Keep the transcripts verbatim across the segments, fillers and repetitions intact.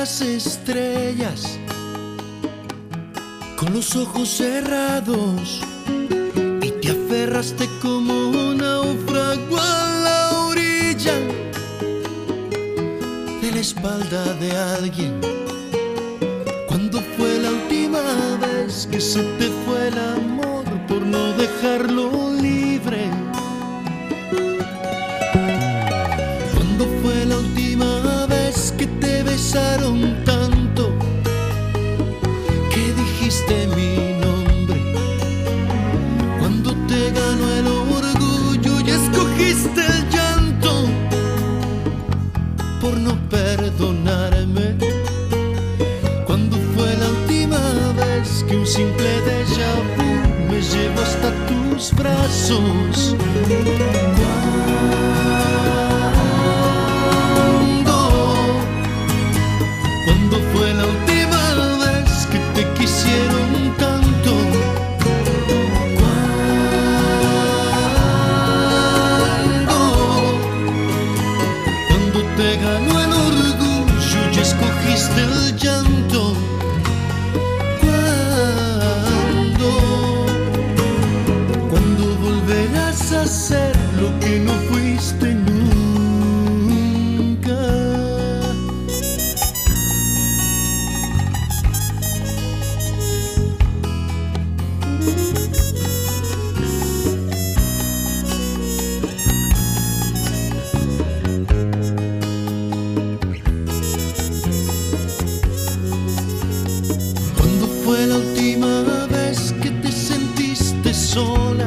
las estrellas con los ojos cerrados y te aferraste como un náufrago a la orilla de la espalda de alguien. ¿Cuándo fue la última vez que se te fue el amor por no dejarlo libre? ¿Cuándo fue la última vez que te besaron tanto que dijiste mi nombre? Cuando te ganó el orgullo y escogiste el llanto por no perdonarme. ¿Cuándo fue la última vez que un simple déjà vu me llevó hasta tus brazos? ¿Cuándo fue la última vez que te quisieron tanto? ¿Cuándo? Cuando te ganó el orgullo y escogiste el llanto. ¿Cuándo? ¿Cuándo volverás a ser lo que no fuiste nunca? ¿Cuándo fue la última vez que te sentiste sola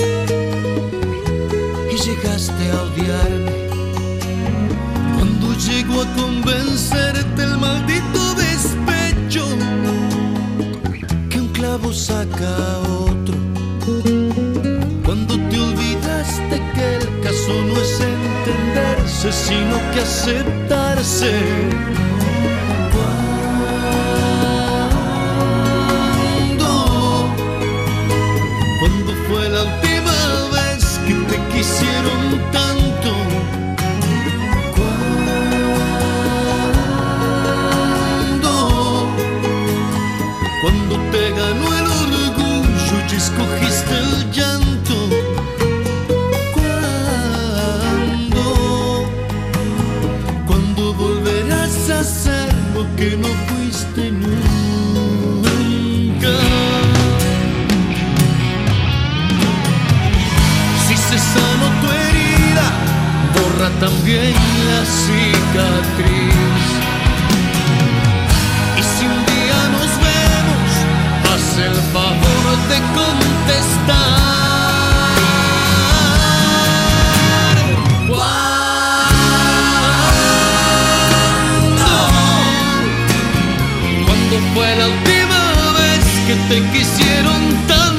y llegaste a odiarme? ¿Cuándo llegó a convencerte el maldito despecho que un clavo saca a otro? ¿Cuándo te olvidaste que el caso no es entenderse, sino que aceptarse? ¿Cuándo fue la última vez que te quisieron tanto? ¿Cuándo? Cuando te ganó el orgullo y escogiste el llanto. ¿Cuándo? ¿Cuándo volverás a ser lo que no fuiste nunca? Si se sanó tu herida, borra también la cicatriz. Y si un día nos vemos, haz el favor de contestar. ¿Cuándo? ¿Cuándo fue la última vez que te quisieron tanto?